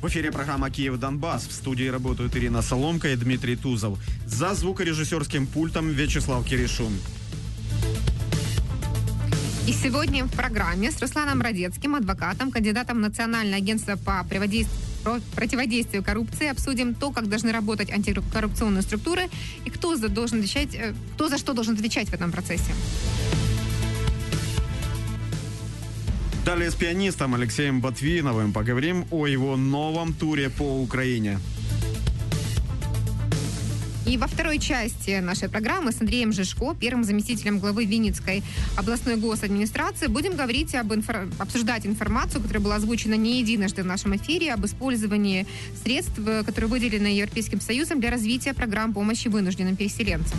В эфире программа «Киев-Донбасс». В студии работают Ирина Соломка и Дмитрий Тузов. За звукорежиссерским пультом Вячеслав Киришун. И сегодня в программе с Русланом Радецким, адвокатом, кандидатом в Национальное агентство по противодействию коррупции, обсудим то, как должны работать антикоррупционные структуры и кто за что должен отвечать в этом процессе. Далее с пианистом Алексеем Ботвиновым поговорим о его новом туре по Украине. И во второй части нашей программы с Андреем Жишко, первым заместителем главы Винницкой областной госадминистрации, будем говорить обсуждать информацию, которая была озвучена не единожды в нашем эфире, об использовании средств, которые выделены Европейским Союзом для развития программ помощи вынужденным переселенцам.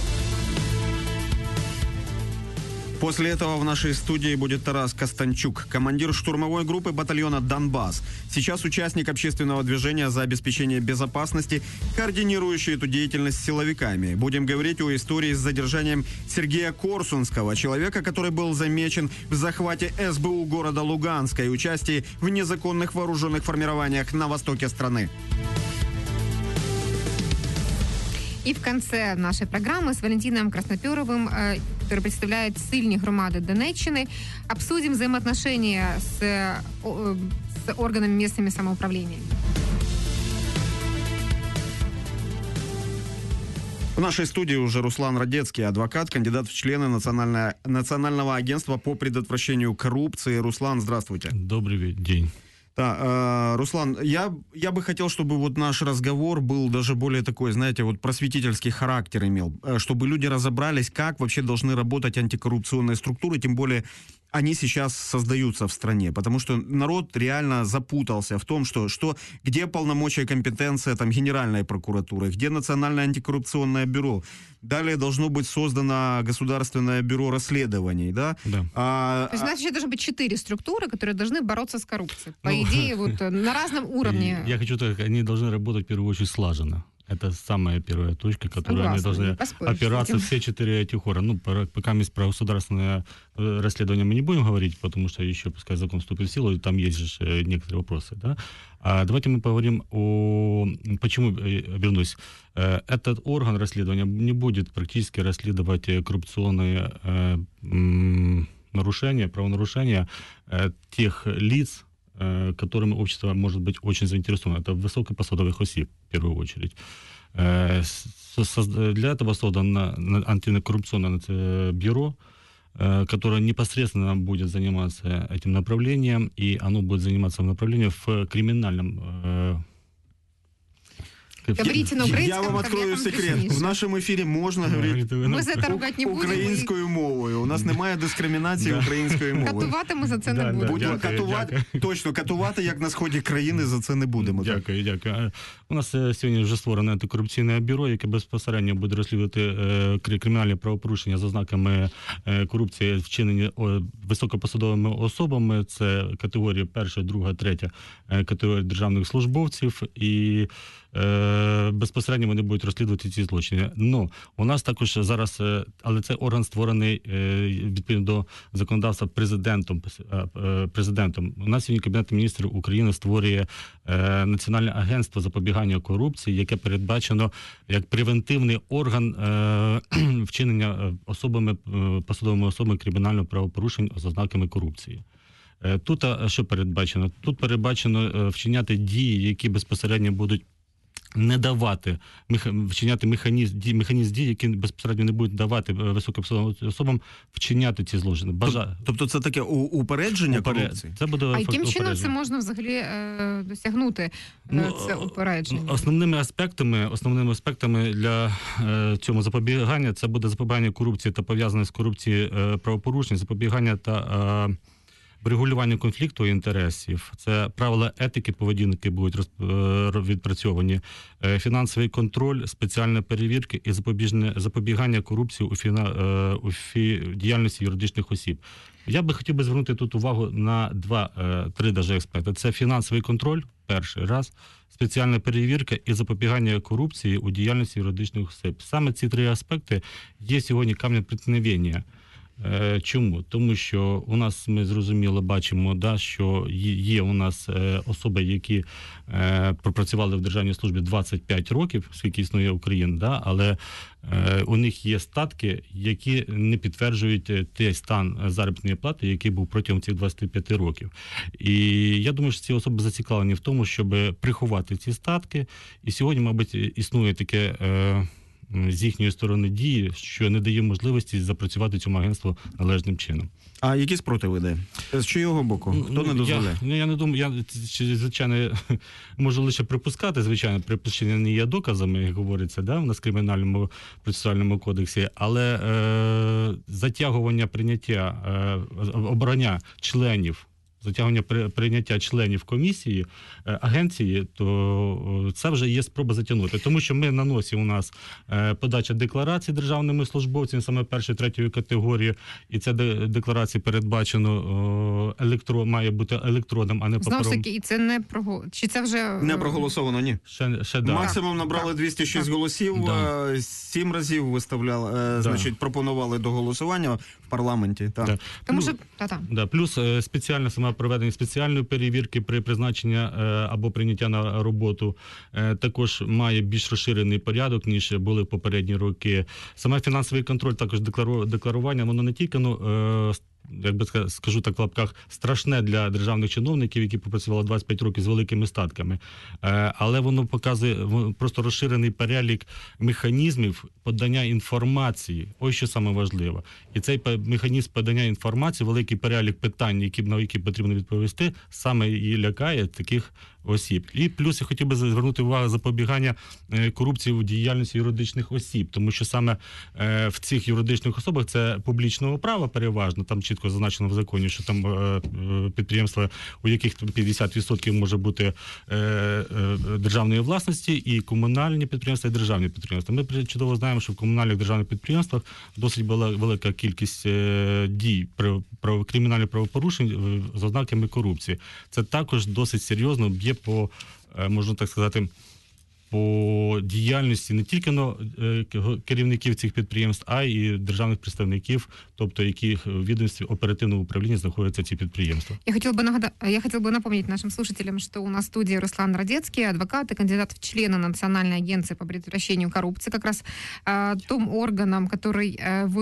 После этого в нашей студии будет Тарас Костанчук, командир штурмовой группы батальона «Донбасс». Сейчас участник общественного движения за обеспечение безопасности, координирующий эту деятельность с силовиками. Будем говорить о истории с задержанием Сергея Корсунского, человека, который был замечен в захвате СБУ города Луганска и участии в незаконных вооруженных формированиях на востоке страны. И в конце нашей программы с Валентином Красноперовым, который представляет сильні громади Донеччини, обсудим взаимоотношения с органами местными самоуправления. В нашей студии уже Руслан Радецкий, адвокат, кандидат в члены Национального агентства по предотвращению коррупции. Руслан, здравствуйте. Добрый день. Да, Руслан, я бы хотел, чтобы вот наш разговор был даже более такой, знаете, вот просветительский характер имел, чтобы люди разобрались, как вообще должны работать антикоррупционные структуры, тем более они сейчас создаются в стране, потому что народ реально запутался в том, где полномочия и компетенция там Генеральной прокуратуры, где Национальное антикоррупционное бюро. Далее должно быть создано Государственное бюро расследований, да? Да. То есть у нас еще должны быть 4 структуры, которые должны бороться с коррупцией. По идее, вот на разном уровне. Я хочу сказать, они должны работать в первую очередь слаженно. Это самая первая точка, которой они должны опираться, все 4 этих органа. Ну, пока мы про государственное расследование мы не будем говорить, потому что еще, пускай закон вступит в силу, и там есть же некоторые вопросы. Да? А давайте мы поговорим почему, вернусь, этот орган расследования не будет практически расследовать коррупционные нарушения, правонарушения тех лиц, которыми общество может быть очень заинтересовано. Это высокопосадовых осіб, в первую очередь. Для этого создано антикоррупционное бюро, которое непосредственно будет заниматься этим направлением, и оно будет заниматься направлением в криминальном... Говорите на украинском. Я вам открою секрет. В нашому ефірі можна говорити українською мовою. У нас немає дискримінації української мови. Катувати ми за це не будемо. Будемо катувати, точно, катувати, як на сході країни, за це не будемо. Дякую. У нас сьогодні вже створене антикорупційне бюро, яке безпосередньо буде розслідувати кримінальні правопорушення за ознаками корупції, вчинені високопосадовими особами. Це категорія 1, 2, 3 категорія державних службовців, і безпосередньо вони будуть розслідувати ці злочини. Ну, у нас також зараз, але цей орган створений відповідно до законодавства президентом. У нас сьогодні Кабінет міністрів України створює Національне агентство запобігання корупції, яке передбачено як превентивний орган вчинення посадовими особами кримінального правопорушень з ознаками корупції. Тут що передбачено? Тут передбачено вчиняти дії, які безпосередньо будуть не давати, вчиняти механізм дій, які безпосередньо не будуть давати високопосадовим особам вчиняти ці злочини. Тобто це таке упередження корупції? Це буде а яким чином це можна взагалі досягнути, це упередження? Основними аспектами для цього запобігання це буде запобігання корупції та пов'язане з корупцією правопорушень, запобігання та врегулювання конфлікту інтересів, це правила етики поведінки будуть відпрацьовані, фінансовий контроль, спеціальні перевірки і запобігання корупції у діяльності юридичних осіб. Я би хотів звернути тут увагу на 2-3 аспекти. Це фінансовий контроль, перший раз, спеціальна перевірка і запобігання корупції у діяльності юридичних осіб. Саме ці 3 аспекти є сьогодні камінь преткновення Чому? Тому що у нас, ми зрозуміло бачимо, да, що є у нас особи, які пропрацювали в державній службі 25 років, скільки існує Україна, да, але у них є статки, які не підтверджують той стан заробітної плати, який був протягом цих 25 років. І я думаю, що ці особи зацікавлені в тому, щоб приховати ці статки. І сьогодні, мабуть, існує таке з їхньої сторони дії, що не дає можливості запрацювати цьому агентству належним чином. А які спротиви йде? З чийого боку? Хто не дозволяє? Я не думаю, звичайно, можу лише припускати, звичайно, припущення не є доказами, як говориться, да, в нас кримінальному процесуальному кодексі, але затягування прийняття, обрання членів, прийняття членів комісії, агенції, то це вже є спроба затягнути. Тому що ми на носі у нас подача декларацій державними службовцями, саме першої, третьої категорії, і ця декларація передбачено має бути електронним, а не паперовим. Знову ж таки, і це не чи це вже... Не проголосовано, ні. Ще да. Максимум набрали 206 голосів, 7 разів виставляли, значить, пропонували до голосування в парламенті. Так. Тому що... Плюс спеціальна сама проведення спеціальної перевірки при призначенні або прийняття на роботу також має більш розширений порядок, ніж були в попередні роки. Саме фінансовий контроль, також декларування, воно не тільки, як би скажу так в лапках, страшне для державних чиновників, які попрацювали 25 років з великими статками, але воно показує просто розширений перелік механізмів подання інформації. Ось що саме важливо. І цей механізм подання інформації, великий перелік питань, на які потрібно відповісти, саме і лякає таких осіб. І плюс я хотів би звернути увагу запобігання корупції у діяльності юридичних осіб, тому що саме в цих юридичних особах це публічного права переважно, там чітко зазначено в законі, що там підприємства, у яких 50% може бути державної власності, і комунальні підприємства, і державні підприємства. Ми чудово знаємо, що в комунальних державних підприємствах досить велика кількість дій про кримінальні правопорушень з ознаками корупції. Це також досить серйозно б'є по, можна так сказати, по діяльності не тільки керівників цих підприємств, а й державних представників, тобто яких в відомстві оперативного управління знаходяться ці підприємства. Я хотела бы напомнить нашим слушателям, что у нас в студии Руслан Радецкий, адвокат и кандидат в члены Национальной агенции по предотвращению коррупции, как раз том органом, который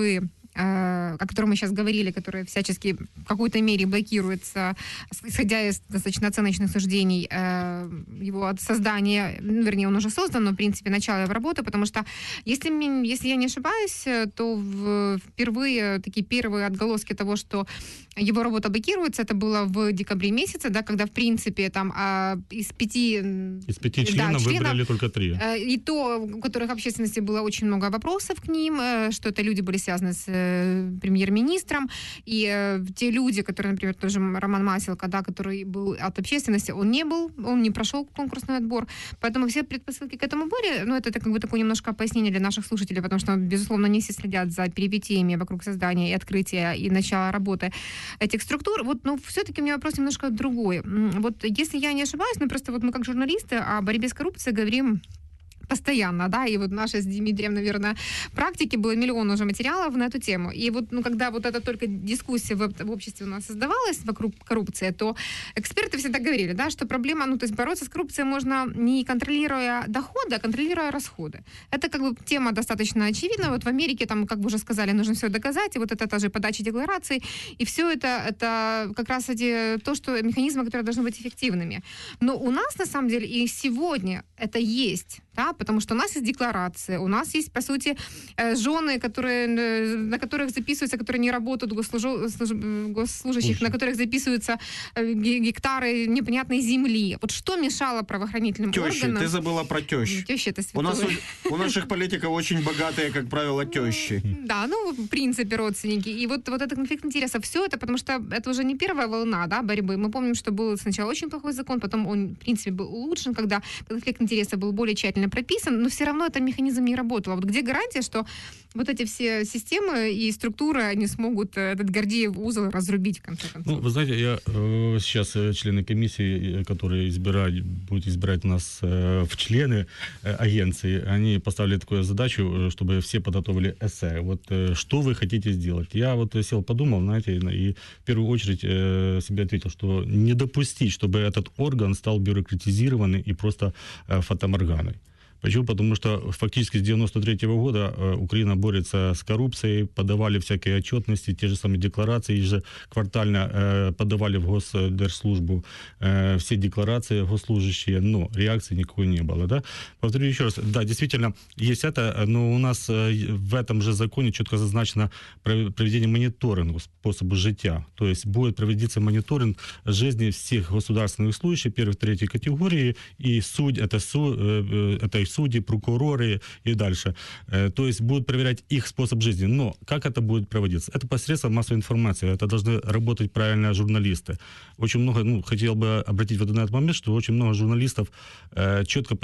о котором мы сейчас говорили, который всячески в какой-то мере блокируется, исходя из достаточно оценочных суждений его от создания, вернее, он уже создан, но, в принципе, начало его работы, потому что, если я не ошибаюсь, то впервые такие первые отголоски того, что его работа блокируется, это было в декабре месяце, да, когда, в принципе, там из пяти членов выбрали только 3. И то, у которых общественности было очень много вопросов к ним, что это люди были связаны с премьер-министром, и те люди, которые, например, тоже Роман Маселко, да, который был от общественности, он не прошел конкурсный отбор, поэтому все предпосылки к этому были, это как бы такое немножко пояснение для наших слушателей, потому что, безусловно, не все следят за перипетиями вокруг создания и открытия, и начала работы этих структур. Но все-таки у меня вопрос немножко другой. Если я не ошибаюсь, просто мы как журналисты о борьбе с коррупцией говорим постоянно, да, и нашей с Дмитрием, наверное, практики было миллион уже материалов на эту тему. И когда это только дискуссия в обществе у нас создавалась вокруг коррупции, то эксперты всегда говорили, да, что проблема, то есть бороться с коррупцией можно не контролируя доходы, а контролируя расходы. Это как бы тема достаточно очевидна. В Америке, там, как вы уже сказали, нужно все доказать, и это та же подача деклараций, и все это как раз то, что механизмы, которые должны быть эффективными. Но у нас, на самом деле, и сегодня это есть, да, потому что у нас есть декларации, у нас есть, по сути, жены, на которых записываются, которые не работают, госслужащих, на которых записываются гектары непонятной земли. Что мешало правоохранительным органам? Ты забыла про тещ. Теща — это святое. У наших политиков очень богатые, как правило, тещи. Да, в принципе, родственники. И этот конфликт интересов, все это, потому что это уже не первая волна, да, борьбы. Мы помним, что был сначала очень плохой закон, потом он, в принципе, был улучшен, когда конфликт интересов был более тщательно правильно прописан, но все равно этот механизм не работал. А вот где гарантия, что вот эти все системы и структуры, они смогут этот Гордиев узел разрубить в конце концов? Ну, вы знаете, я сейчас члены комиссии, которые будут избирать нас в члены агенции, они поставили такую задачу, чтобы все подготовили эссе. Вот что вы хотите сделать? Я вот сел, подумал, знаете, и в первую очередь себе ответил, что не допустить, чтобы этот орган стал бюрократизированный и просто фатаморганой. Почему? Потому что фактически с 93 года Украина борется с коррупцией, подавали всякие отчетности, те же самые декларации, ежеквартально подавали в Госдержслужбу все декларации госслужащие, но реакции никакой не было. Да? Повторю еще раз, да, действительно, есть это, но у нас в этом же законе четко зазначено проведение мониторингу способу життя. То есть будет проводиться мониторинг жизни всех государственных служащих первой, третьей категории, и это и судьи, прокуроры и дальше. То есть будут проверять их способ жизни. Но как это будет проводиться? Это посредством массовой информации. Это должны работать правильно журналисты. Очень много, хотел бы обратить вот на этот момент, что очень много журналистов четко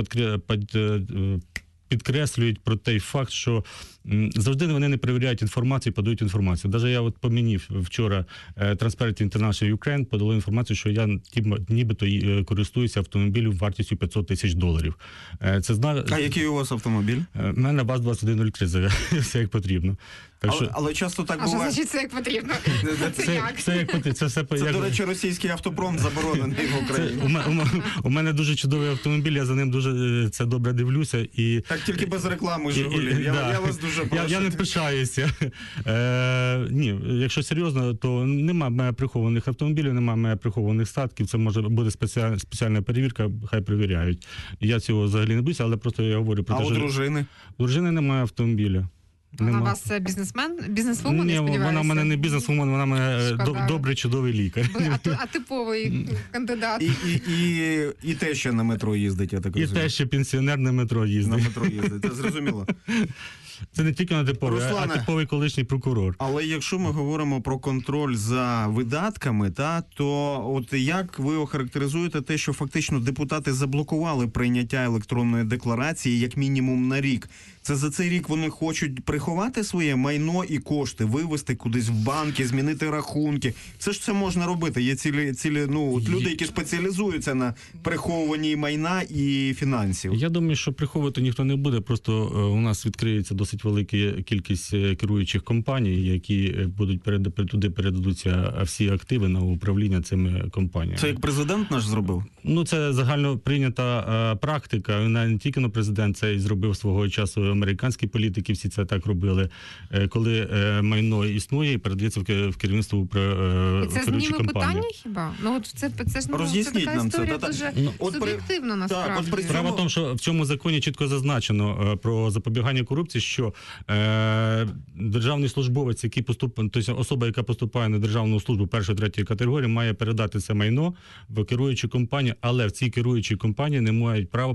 підкреслюють про той факт, що завжди вони не перевіряють інформацію, подають інформацію. Навіть я от помінів вчора Transparency International Ukraine подало інформацію, що я нібито користуюся автомобілем вартістю $500 000. А який у вас автомобіль? У мене ВАЗ-2103, все як потрібно. Так що... Але часто так буває. А що значить все як потрібно? Це як потрібно. Це, до речі, російський автопром заборонений в Україні. У мене дуже чудовий автомобіль, я за ним дуже це добре дивлюся. І... Так тільки без реклами «Жигулів». Я вас дуже прошу. Я не пишаюся. Ні, якщо серйозно, то немає прихованих автомобілів, немає прихованих статків, це може бути спеціальна перевірка, хай перевіряють. Я цього взагалі не боюся, але просто я говорю про те, що... А у дружини? У дружини немає автомобіля. Вона у вас бізнесвумен, Ні, я сподіваюся? вона в мене не бізнесвумен, вона в мене добрий, чудовий лікар. А типовий кандидат? І те, що на метро їздить, я так І розумію. те, що пенсіонер на метро їздить. На метро їздить, це зрозуміло. Це не тільки на типовий, а типовий колишній прокурор. Але якщо ми говоримо про контроль за видатками, то от як ви охарактеризуєте те, що фактично депутати заблокували прийняття електронної декларації як мінімум на рік? Це за цей рік вони хочуть приховати своє майно і кошти, вивести кудись в банки, змінити рахунки. Це ж все можна робити. Є цілі люди, які спеціалізуються на приховуванні майна і фінансів. Я думаю, що приховувати ніхто не буде, просто у нас відкриється досить велика кількість керуючих компаній, які туди передадуться всі активи на управління цими компаніями. Це як президент наш зробив? Це загально прийнята практика. Не тільки президент це і зробив свого часу, американські політики всі це так робили. Коли майно існує і передається в керівництво керуючої компанії. Це питання хіба? Це ж така історія дуже суб'єктивна насправді. Справа в тому, що в цьому законі чітко зазначено про запобігання корупції, що державний службовець, тобто особа, яка поступає на державну службу першої, третьої категорії, має передати це майно в керуючу компанію, але в цій керуючій компанії не мають права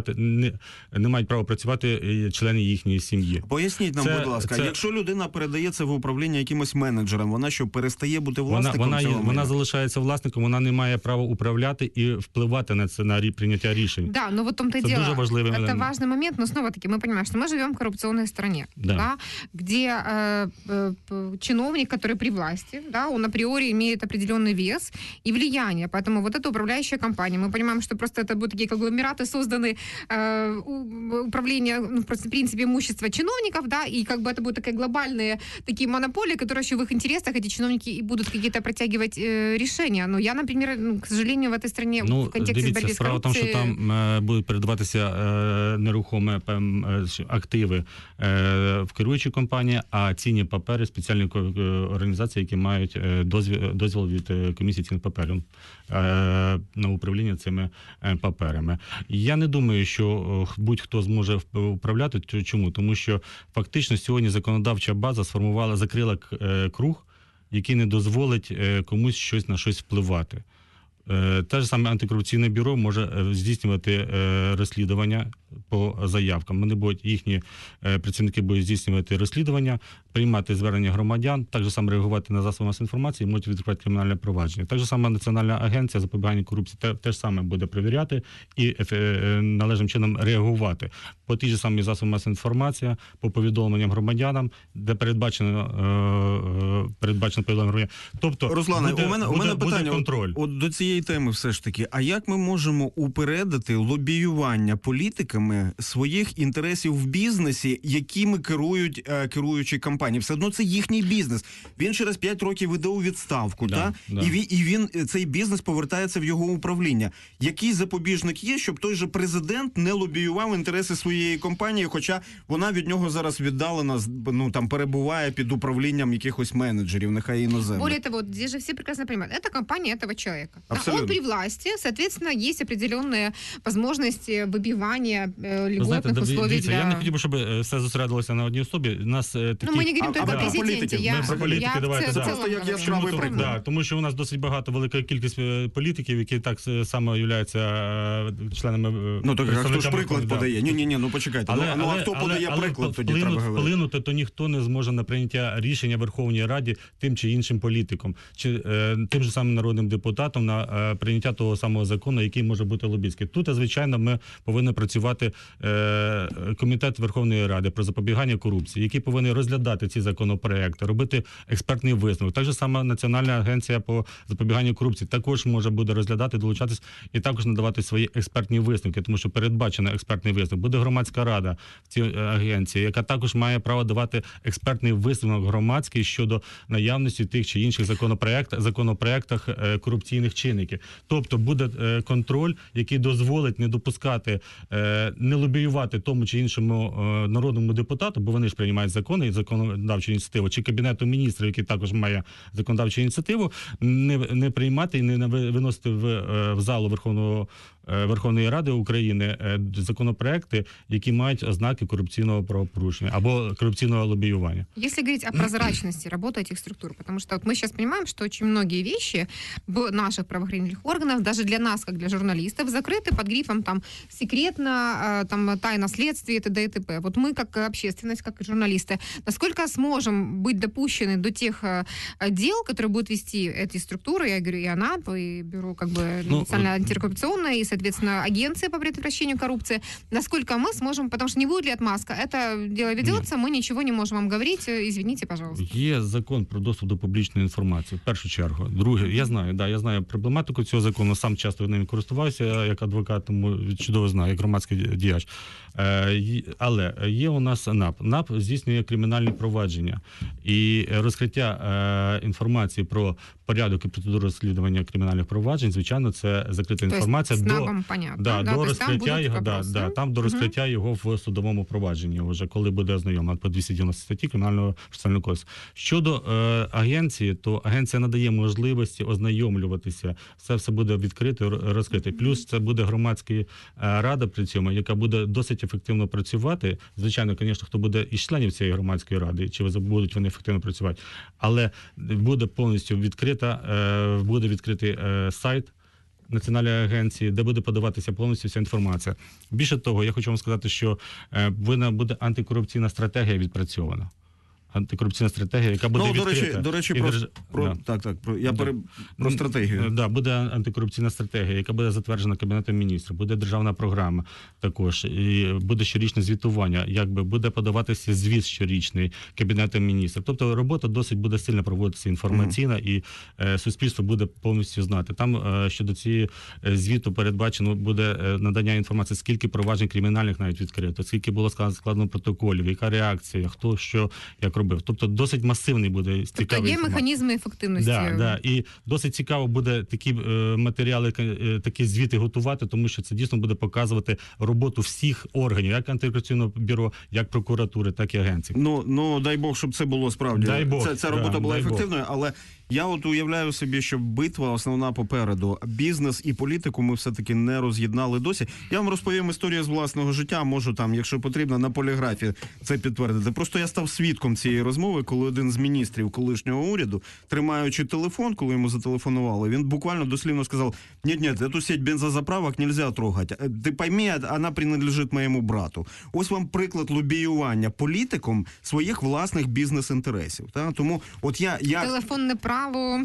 працювати члени їхньої сім'ї. Поясніть нам, будь ласка, якщо людина передає це в управління якимось менеджерам, вона що, перестає бути власником цього майна? Вона залишається власником, вона не має права управляти і впливати на це, на прийняття рішень. Да, но вот в том-то и дело. Это важный момент, но снова-таки мы понимаем, что мы живем в коррупционной стране, да, где чиновник, который при власти, да, он априори имеет определенный вес и влияние, поэтому вот эта управляющая компания, мы понимаем, что просто это будут такие конгломераты, созданы управление, в принципе, имущества чиновников, да, и как бы это будут такие глобальные такие монополии, которые еще в их интересах, эти чиновники и будут какие-то протягивать решения. Но я, например, к сожалению, в этой стране в контексте борьбы с коррупцией... Справа в тому, що там будуть передаватися нерухомі активи в керуючій компанії, а цінні папери спеціальні організації, які мають дозвіл від комісії цінних паперів на управління цими паперами. Я не думаю, що будь-хто зможе управляти. Чому? Тому що фактично сьогодні законодавча база закрила круг, який не дозволить комусь на щось впливати. Те ж саме антикорупційне бюро може здійснювати розслідування по заявкам. Вони будуть, їхні працівники будуть здійснювати розслідування, приймати звернення громадян, так же само реагувати на засоби масової інформації, можуть відкривати кримінальне провадження. Так же саме Національна агенція запобігання корупції теж саме буде перевіряти і належним чином реагувати по тій же самій засоби масової інформації, по повідомленням громадянам, де передбачено повідомлення громадян. Тобто, Руслане, у мене питання буде контроль. От до цієї теми все ж таки. А як ми можемо упередити лобіювання політиками своїх інтересів в бізнесі, якими керують керуючі компанії? Все одно це їхній бізнес. Він через 5 років іде у відставку, Да. І він цей бізнес повертається в його управління. Який запобіжник є, щоб той же президент не лобіював інтереси своєї компанії, хоча вона від нього зараз віддалена, перебуває під управлінням якихось менеджерів, нехай іноземних. Более того, здесь же все прекрасно понимают, это компания этого человека. Абсолютно. Он при власти, соответственно, есть определенные возможности выбивания льготных условий дивіться, для... я не хотів би, щоб все зосередилося на одній особі. У нас такі... Ну, мы не говорим только а о про президенте. политиков? Я, Ми про політики я давайте, в да. целом Просто як говорю. яскравий приклад. Да, тому що у нас досить багато, велика кількість політиків, які так само являються членами... Ну, так а хто ж представниками приклад да. подає? Ні, почекайте. А хто подає приклад, тоді треба говорити. Вплинути, то ніхто не зможе на прийняття рішення Верховній Раді тим чи іншим політиком, чи тим же самим народним депутатом на прийняття того самого закону, який може бути лобістський. Тут, звичайно, ми повинні працювати Комітет Верховної Ради про запобігання корупції, який повинен розглядати ці законопроекти, робити експертний висновок. Так же саме Національна агенція по запобіганню корупції також може буде розглядати, долучатись і також надавати свої експертні висновки, тому що передбачено експертний висновок. Буде громадська рада в цій агенції, яка також має право давати експертний висновок громадський щодо наявності тих чи інших законопроектах корупційних чинників. Тобто буде контроль, який дозволить не допускати, не лобіювати тому чи іншому народному депутату, бо вони ж приймають закони і законодавчу ініціативу, чи Кабінету міністрів, який також має законодавчу ініціативу, не приймати і не виносити в залу Верховної Ради України законопроекти, які мають ознаки корупційного правопорушення або коррупционного лоббирования. Если говорить о прозрачности работы этих структур, потому что вот мы сейчас понимаем, что очень многие вещи в наших правоохранительных органах, даже для нас, как для журналистов, закрыты под грифом там секретно, там тайна следствия и т.д. и т.п. Вот мы, как общественность, как журналисты, насколько сможем быть допущены до тех дел, которые будут вести эти структуры, я говорю, и АНАП, и Бюро Национальное антикоррупционное, и, соответственно, агенция по предотвращению коррупции, насколько мы сможем, потому что не будет ли отмазка, это дело ведется, мы ничего не можем вам говорить, извините, пожалуйста. Є закон про доступ до публічної інформації, в першу чергу. Друге, я знаю проблематику цього закону, сам часто ним користувався як адвокат, тому чудово знаю, як громадський діяч. Але є у нас НАП. НАП здійснює кримінальні провадження. І розкриття інформації про порядок і процедуру розслідування кримінальних проваджень, звичайно, це закрита інформація до розкриття його в судовому провадженні, вже коли буде ознайомлено по 290 статті Кримінального процесуального кодексу. Щодо агенції, то агенція надає можливості ознайомлюватися, це все буде відкрито, розкрите. Плюс це буде громадська рада при цьому, яка буде досить ефективно працювати. Звичайно, звісно, хто буде із членів цієї громадської ради, чи будуть вони ефективно працювати, але буде повністю буде відкритий сайт Національної агенції, де буде подаватися повністю вся інформація. Більше того, я хочу вам сказати, що буде антикорупційна стратегія відпрацьована. Антикорупційна стратегія, яка буде відкрита. До речі, про стратегію. Да, буде антикорупційна стратегія, яка буде затверджена Кабінетом міністрів, буде державна програма також, і буде щорічне звітування, буде подаватися звіт щорічний Кабінетом міністрів. Тобто робота досить буде сильно проводитися інформаційна, і суспільство буде повністю знати. Там щодо цієї звіту передбачено буде надання інформації, скільки проваджень кримінальних навіть відкрито, скільки було складено протоколів, яка реакція, хто що, як робив. Тобто досить масивний буде цікавий. Тобто є механізми ефективності. І досить цікаво буде такі матеріали, такі звіти готувати, тому що це дійсно буде показувати роботу всіх органів, як антикорупційного бюро, як прокуратури, так і агенцій. Ну дай Бог, щоб це було справді. Ця робота була ефективною, але Я от уявляю собі, що битва основна попереду. Бізнес і політику ми все-таки не роз'єднали досі. Я вам розповім історію з власного життя, можу там, якщо потрібно, на поліграфі це підтвердити. Просто я став свідком цієї розмови, коли один з міністрів колишнього уряду, тримаючи телефон, коли йому зателефонували, він буквально дослівно сказав: «Ні, эту сеть бензозаправок нельзя трогать. Ти пойми, вона принадлежить моєму брату». Ось вам приклад лобіювання політиком своїх власних бізнес-інтересів. Та? Тому от я... Телефонне право...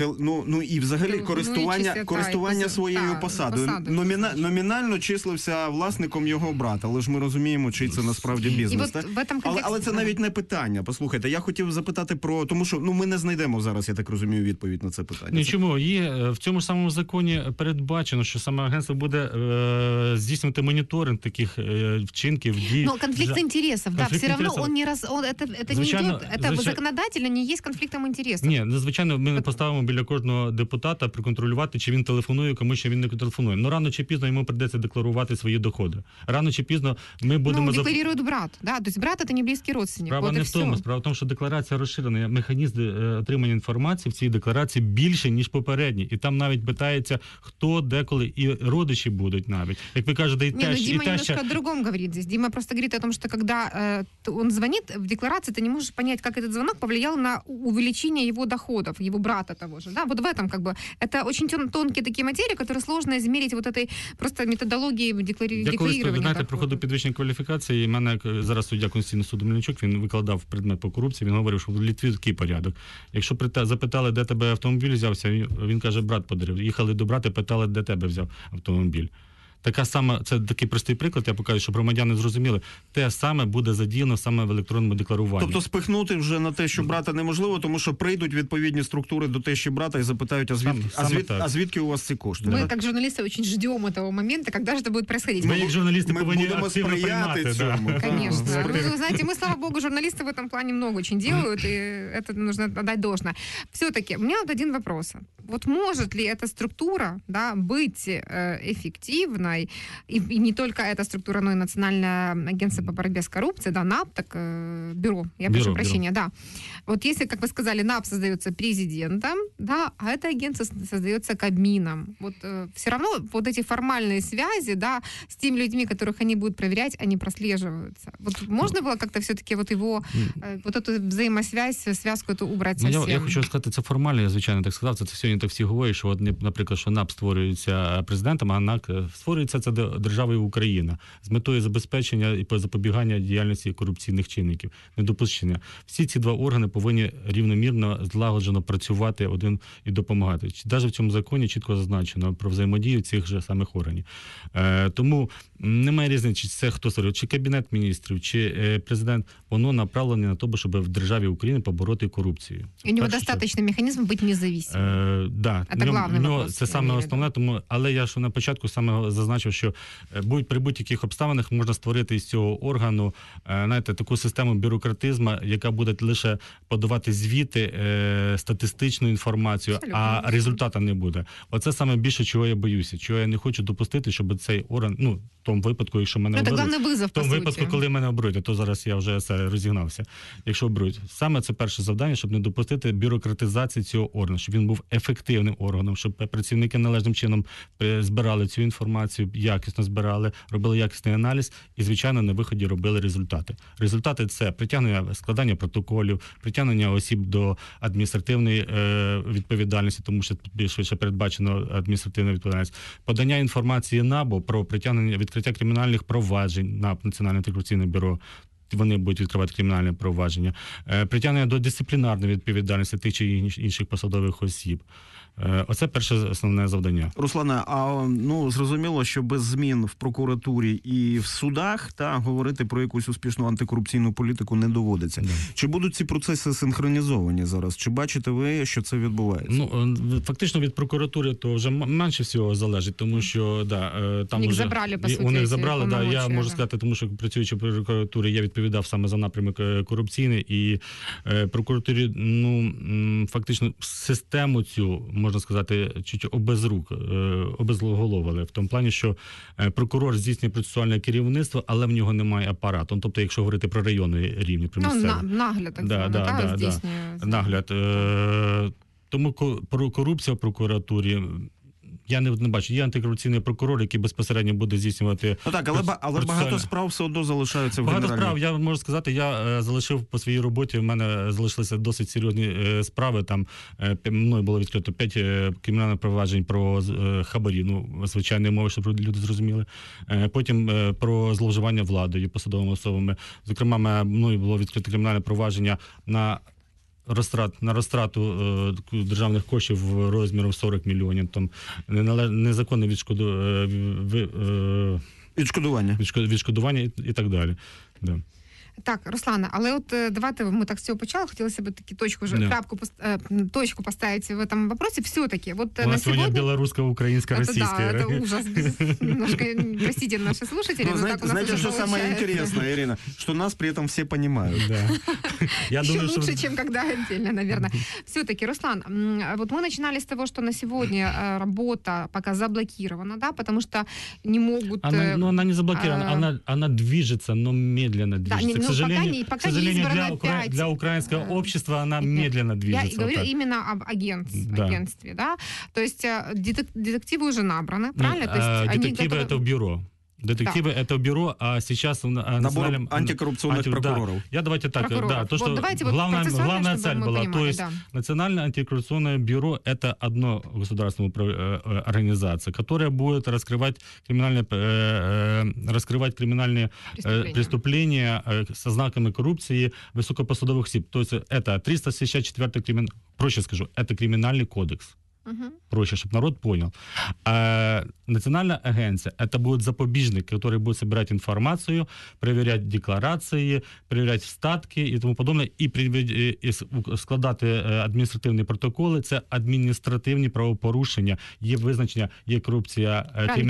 Ну і взагалі користування та, своєю посадою. Номінально числився власником його брата, але ж ми розуміємо, чий це насправді бізнес. Але це навіть не питання. Послухайте, я хотів запитати про... Тому що ми не знайдемо зараз, я так розумію, відповідь на це питання. Нічому, є в цьому ж самому законі передбачено, що саме агентство буде здійснювати моніторинг таких вчинків, дій. Ну, конфликт интересов, да, все равно он не это не идет, это законодательно не есть конфликтом интересов. Ні, звичайно, ми не поставимо біля кожного депутата проконтролювати, чи він телефонує, кому чи він не телефонує. Ну, рано чи пізно йому прийдеться декларувати свої доходи. Рано чи пізно ми будемо... Ну, декларирует брат, да, то есть брат это не близкий родственник. Справа не в тому, справа в тому, що декларація розширена, механізм отримання інформації в цій декларації більше, ніж попередні. І там навіть питається, хто, деколи, і родичі будуть навіть. Як ви кажете, і теж, Дима немножко о другом говорит здесь. Дима просто говорит о том, что когда он звонит в декларации, ты не можешь понять, как этот звонок повлиял на увеличение его доходов, его брата того же, да, вот в этом как бы, это очень тонкие такие материи, которые сложно измерить вот этой просто методологии декларирования. Я колись, знаєте, проходив підвищення кваліфікації, і мене зараз суддя Конституційного суду Мельничук, він викладав предмет по корупції, він говорив, що в Литві такий порядок. Якщо запитали, де тебе автомобіль взявся, він каже, брат подарив. Їхали до брата, питали, де тебе взяв автомобіль. Така сама, це такий простий приклад, я покажу, щоб громадяни зрозуміли, те саме буде задіяно саме в електронному декларуванні. Тобто спихнути вже на те, що брата неможливо, тому що прийдуть відповідні структури до тещі брата і запитають, а звідки у вас ці кошти? Мы, как журналисты, очень ждем этого момента, когда же это будет происходить. Мы, как журналисты, повинні активно приймати. Да. Конечно. Вы знаете, мы, слава богу, журналисты в этом плане много очень делают, и это нужно отдать должное. Все-таки, у меня вот один вопрос. Вот может ли эта структура, да, быть эффективной, и не только эта структура, но и Национальное агентство по борьбе с коррупцией, да, НАП, так, бюро, я прошу прощения, да. Вот если, как вы сказали, НАП создается президентом, да, а это агентство создается Кабмином, вот все равно вот эти формальные связи, да, с теми людьми, которых они будут проверять, они прослеживаются. Вот можно было как-то все-таки вот его, вот эту взаимосвязь, связку эту убрать совсем? Я хочу сказати, це формально, я звичайно так сказав, це сьогодні так всі говорять, що, от, наприклад, що НАП створюється президентом, а НАК створюється це державою Україна з метою забезпечення і запобігання діяльності корупційних чинників, недопущення. Всі ці два органи повинні рівномірно, злагоджено працювати один і допомагати. Навіть в цьому законі чітко зазначено про взаємодію цих же самих органів. Тому немає різниці, чи це хто створює, чи Кабінет міністрів, чи президент, воно направлене на те, щоб в державі України побороти корупцію. І у нього достатньо механізм бути незалежним. Да, це саме основне, тому, але я що на початку саме зазначив, що при будь-яких обставинах можна створити із цього органу, знаєте, таку систему бюрократизму, яка буде лише подавати звіти, статистичну інформацію, а результату не буде. Оце саме більше, чого я боюся, чого я не хочу допустити, щоб цей орган, ну, в тому випадку, якщо мене оберуть, в тому випадку, коли мене оберуть, то зараз я вже розігнався, якщо оберуть. Саме це перше завдання, щоб не допустити бюрократизації цього органу, щоб він був ефективним органом, щоб працівники належним чином збирали цю інформацію, якісно збирали, робили якісний аналіз і, звичайно, на виході робили результати. Результати – це притягнення, складання протоколів, притягнення осіб до адміністративної відповідальності, тому що більш швидше передбачено адміністративна відповідальність, подання інформації НАБУ про відкриття кримінальних проваджень на Національне антикорупційне бюро, вони будуть відкривати кримінальне провадження, притягнення до дисциплінарної відповідальності тих чи інших посадових осіб. Оце перше основне завдання. Руслане, зрозуміло, що без змін в прокуратурі і в судах говорити про якусь успішну антикорупційну політику не доводиться. Да. Чи будуть ці процеси синхронізовані зараз? Чи бачите ви, що це відбувається? Фактично від прокуратури то вже менше всього залежить, тому що там їх забрали, по суті. У них забрали, я можу сказати, тому що працюючи в прокуратурі, я відповідав саме за напрямок корупційний, і прокуратурі, фактично систему цю, можна сказати, чуть обезголовили. В тому плані, що прокурор здійснює процесуальне керівництво, але в нього немає апарату. Тобто, якщо говорити про районний рівні, про місцеві. Нагляд, так здійснює. Нагляд. Тому про корупцію в прокуратурі я не бачу. Є антикорупційний прокурор, який безпосередньо буде здійснювати... Ну так, але багато справ все одно залишаються в Багато генеральній. справ, я можу сказати, я залишив по своїй роботі, в мене залишилися досить серйозні справи, там мною було відкрито 5 кримінальних проваджень про хабарі, ну, звичайною мовою, щоб люди зрозуміли. Потім про зловживання владою, посадовими особами. Зокрема, мною було відкрито кримінальне провадження на розтрату державних коштів розміром 40 мільйонів, там незаконне відшкодування і так далі. Да. Так, Руслана, але от давайте ми так з цього почали, хотілося б таки точку поставити в этом вопросе. Все-таки, вот у на нас сегодня белорусско-украинско-российская. Это ужас. Немножко, простите, наши слушатели. Ну, знаете, что самое интересное, Ирина? Что нас при этом все понимают. Да. Я Еще думаю, лучше, чем когда отдельно, наверное. Все-таки, Руслан, вот мы начинали с того, что на сегодня работа пока заблокирована, да, потому что не могут... Она не заблокирована, она движется, но медленно движется. Да, к сожалению, пока для украинского общества она медленно движется. Я говорю именно об агентстве, да? То есть детективы уже набраны, правильно? То есть детективы это в бюро. Детективы это в бюро, а сейчас набор антикоррупционных прокуроров. Да. Я давайте так, да, то, что вот главная цель была, понимали, то есть Национальное антикоррупционное бюро это одно государственная организация, которая будет раскрывать криминальные преступления со знаками коррупции высокопосадовых осіб. То есть это 364 проще скажу, это криминальный кодекс. Проще, чтобы народ понял. А национальная агенция — это будет запобежник, который будет собирать информацию, проверять декларации, проверять статки и тому подобное, и складати адміністративні протоколи. Це адміністративні правопорушення. Є визначення, є корупція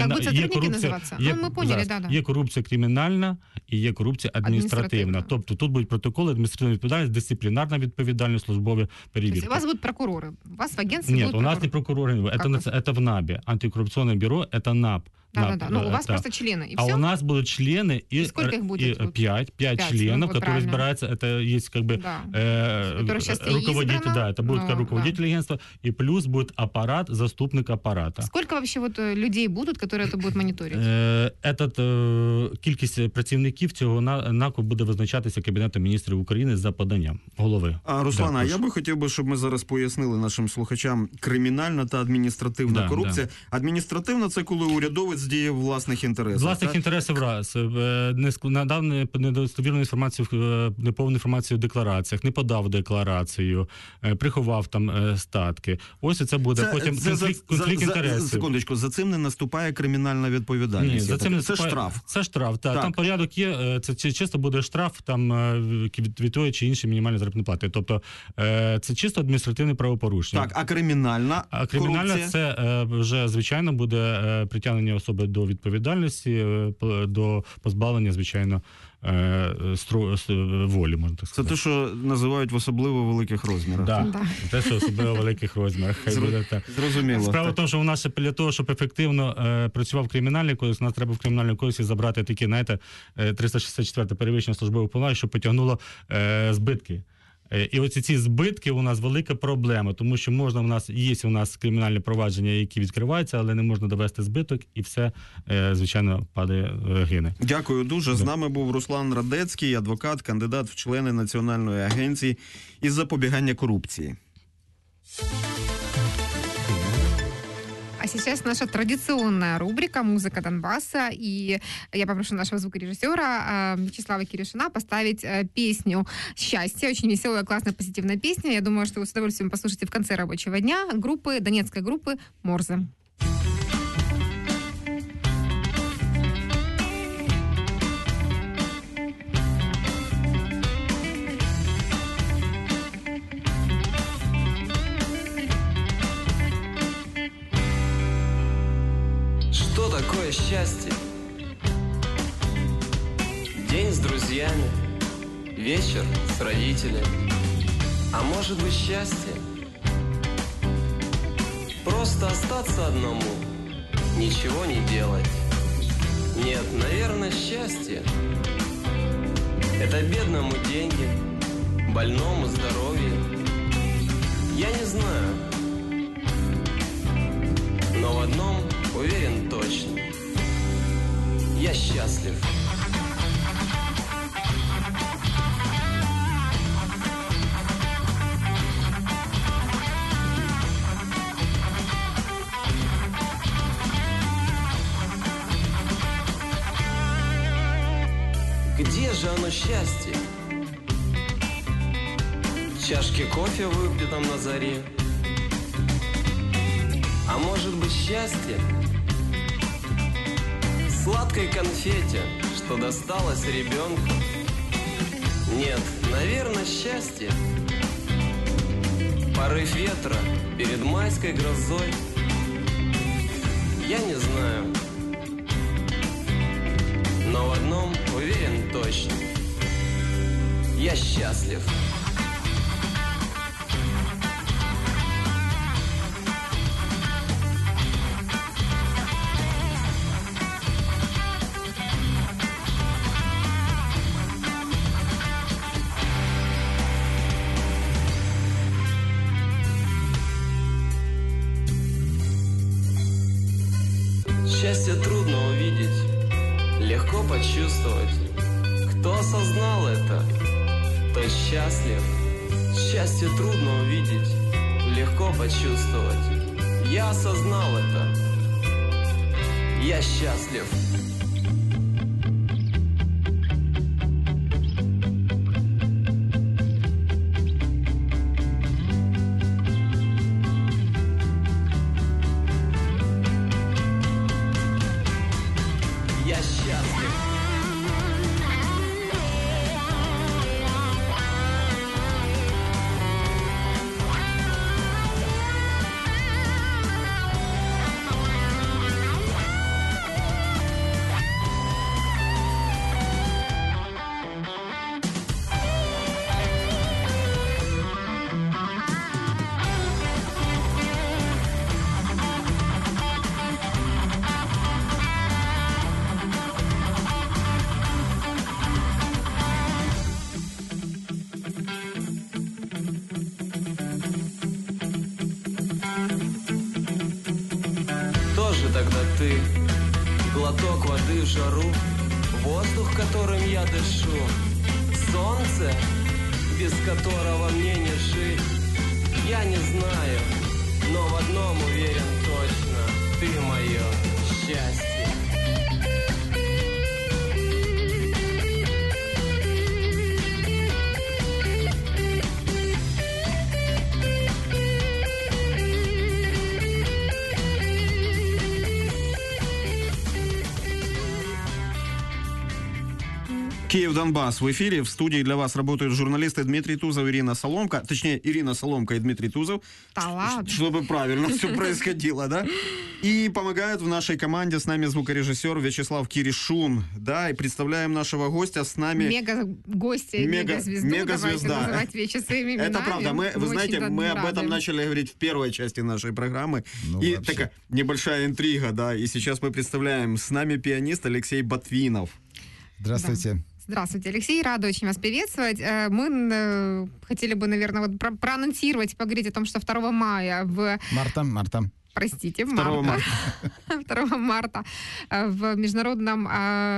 є корупція кримінальна і є корупція адміністративна. Тобто тут будуть протоколи, адміністративна відповідальність, дисциплінарна відповідальність, службові перевірки. У вас будуть прокурори? У вас в агентстві будуть прокурори? Нет, у нас не прокуроры, это в НАБе. Антикоррупционное бюро — это НАБ. Да. Ну, у вас просто члены, и все? А у нас будут члены, и сколько их будет? 5 членов, которые избираются. Это есть как бы руководитель, да, это будет руководитель агентства, и плюс будет аппарат, заступник аппарата. Сколько вообще вот людей будут, которые это будут мониторить? Кількість працівників цього НАКу буде визначатися Кабінетом міністрів України за поданням голови. Руслана, я би хотів, щоб ми зараз пояснили нашим слухачам кримінальна та адміністративна корупція. Адміністративна – це коли урядовець діє в власних інтересах. Власних інтересів раз. Надав недостовірну інформацію, неповну інформацію в деклараціях, не подав декларацію, приховав там статки. Ось це буде потім конфлікт інтересів. Секундочку, за цим не наступає кримінальна відповідальність. Ні, за цим це штраф. Це штраф, так. Там порядок є, це чисто буде штраф там від тої чи іншої мінімальної заробітної плати. Тобто це чисто адміністративне правопорушення. Так, а кримінальна корупція? Це вже, звичайно, буде притягнення особи до відповідальності, до позбавлення, звичайно, волі, можна так сказати. Це те, що називають в особливо великих розмірах. Так, те, що в особливо великих розмірах. Зрозуміло. Справа в тому, що у нас для того, щоб ефективно працював кримінальний кодекс, у нас треба в кримінальному кодексі забрати такі, знаєте, 364 перевищення службових повноважень, щоб потягнуло збитки. І оці ці збитки у нас велика проблема, тому що є у нас кримінальні провадження, які відкриваються, але не можна довести збиток, і все, звичайно, падає, гине. Дякую дуже. З нами був Руслан Радецький, адвокат, кандидат в члени Національної агенції із запобігання корупції. А сейчас наша традиционная рубрика «Музыка Донбасса». И я попрошу нашего звукорежиссера Вячеслава Киришина поставить песню «Счастье». Очень веселая, классная, позитивная песня. Я думаю, что вы с удовольствием послушаете в конце рабочего дня. Донецкой группы «Морзе». Что такое счастье? День с друзьями, вечер с родителями. А может быть счастье? Просто остаться одному, ничего не делать. Нет, наверное, счастье — это бедному деньги, больному здоровье. Я не знаю, точно. Я счастлив. Где же оно счастье? В чашке кофе, выпитом на заре. А может быть счастье в сладкой конфете, что досталось ребенку? Нет, наверное, счастье порыв ветра перед майской грозой. Я не знаю, но в одном уверен точно. Я счастлив. Счастье трудно увидеть, легко почувствовать. Кто осознал это, тот счастлив. Счастье трудно увидеть, легко почувствовать. Я осознал это. Я счастлив. Тогда ты глоток воды в жару, воздух, которым я дышу, солнце, без которого мне не жить. Я не знаю, но в одном уверен точно: ты мое счастье. Киев, Донбасс в эфире. В студии для вас работают журналисты Дмитрий Тузов, Ирина Соломка. Точнее, Ирина Соломка и Дмитрий Тузов. Да ладно. Чтобы правильно все происходило, да? И помогают в нашей команде с нами звукорежиссер Вячеслав Киришун. Да, и представляем нашего гостя с нами. Мега-гостя и мега-звезду. Мега-звезда. Давайте называть вещи своими именами. Это правда. Вы знаете, мы об этом начали говорить в первой части нашей программы. Ну, и вообще. такая небольшая интрига, да. И сейчас мы представляем с нами пианист Алексей Ботвинов. Здравствуйте. Да. Здравствуйте, Алексей. Рада очень вас приветствовать. Мы хотели бы, наверное, вот проанонсировать, поговорить о том, что 2 мая в... Марта. Простите, 2 марта. 2 марта в Международном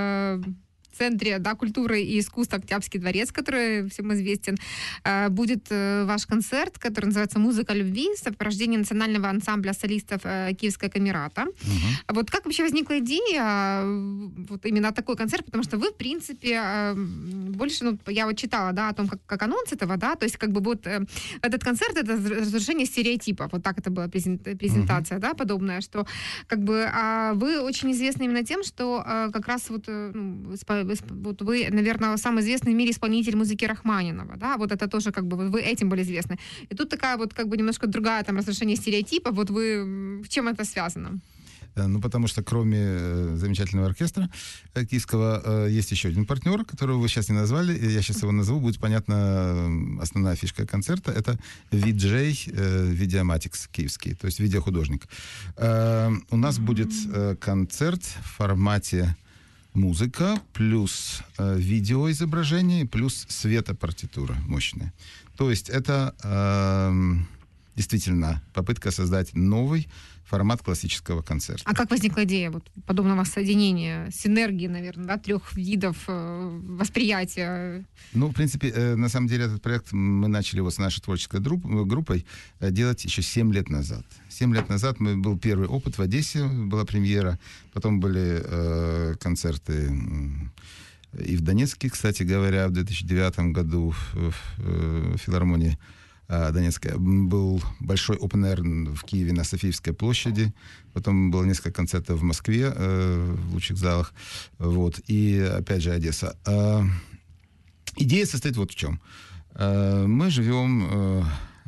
центре, да, культуры и искусства «Октябрьский дворец», который всем известен, будет ваш концерт, который называется «Музыка любви» в сопровождении национального ансамбля солистов Киевская камерата. Вот как вообще возникла идея вот именно такой концерт, потому что вы, в принципе, больше, ну, я вот читала, да, о том, как анонс этого, да, то есть как бы вот этот концерт — это разрушение стереотипов, вот так это была презентация, да, подобная, что как бы вы очень известны именно тем, что как раз вот, вот вы, наверное, самый известный в мире исполнитель музыки Рахманинова, да, вот это тоже как бы вы этим были известны. И тут такая вот как бы немножко другая там разрушение стереотипов, вот вы, в чем это связано? Ну, потому что кроме замечательного оркестра киевского есть еще один партнер, которого вы сейчас не назвали, я сейчас его назову, будет понятна основная фишка концерта. Это VJ Videomatics киевский, то есть видеохудожник. У нас будет концерт в формате музыка плюс видеоизображение плюс светопартитура мощная. То есть это действительно попытка создать новый формат классического концерта. А как возникла идея вот подобного соединения, синергии, наверное, да, 3 видов восприятия? Ну, в принципе, на самом деле этот проект мы начали вот с нашей творческой группой делать еще 7 лет назад. 7 лет назад был первый опыт в Одессе, была премьера, потом были концерты и в Донецке, кстати говоря, в 2009 году в филармонии Донецкая. Был большой open air в Киеве на Софиевской площади. Потом было несколько концертов в Москве в лучших залах. Вот. И опять же Одесса. Идея состоит вот в чем. Мы живем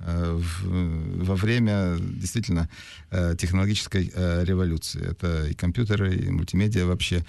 во время действительно технологической революции. Это и компьютеры, и мультимедиа вообще,